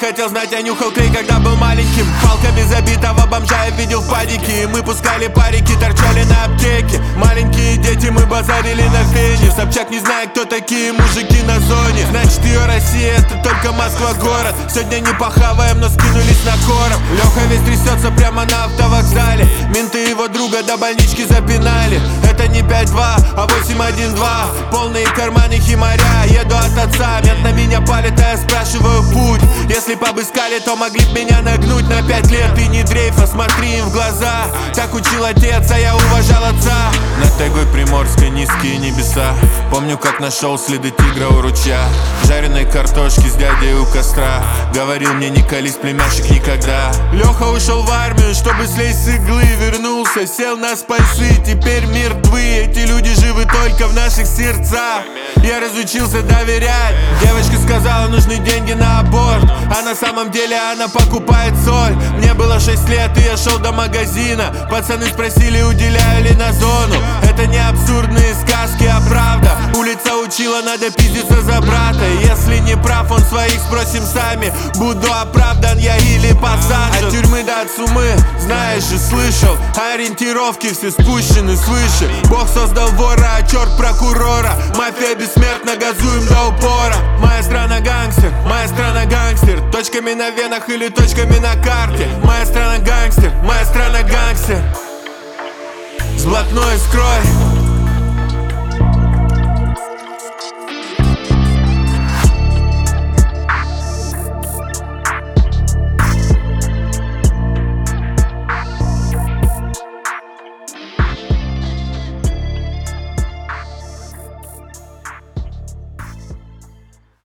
хотел знать, я нюхал клей, когда был маленьким. Палками забитого бомжа я видел в падике. И мы пускали парики, торчали на аптеке. Маленькие дети, мы базарили на фене. В Собчак не знаю, кто такие мужики на зоне. Значит, ее Россия, это только Москва город. Сегодня не похаваем, но скинулись на короб. Леха весь трясется прямо на автовокзале. Менты его друга до больнички запинали. Это не 5-2, а 8-1-2. Полные карманы химаря, еду от отца. Мент на меня палит, а я спрашиваю путь. Если б обыскали, то могли б меня нагнуть на 5 лет. Ты не дрейф, а смотри им в глаза. Так учил отец, а я уважал отца. Над тайгой Приморской низкие небеса. Помню, как нашел следы тигра у ручья. Жареной картошки с дядей у костра. Говорил мне, не колись, племяшек, никогда. Леха ушел в армию, чтобы слезть с иглы. Вернулся, сел на спайсы, теперь мертвы. Эти люди живы только в наших сердцах. Я разучился доверять. Девочка сказала, нужны деньги на аборт. А на самом деле она покупает соль. Мне было 6 лет, и я шел до магазина. Пацаны спросили, уделяю ли на зону. Это не абсурдные сказки, а правда. Улица учила, надо пиздиться за брата. Если не прав он, своих спросим сами. Буду оправдан я или посажен. От тюрьмы до сумы, знаешь и слышал. Ориентировки все спущены свыше. Бог создал вора, а черт прокурора. Мафия бессмертна, газуем до упора. Моя страна гангстер, моя страна гангстер. Точками на венах или точками на карте. Моя страна гангстер, моя страна гангстер. С блатной скрой,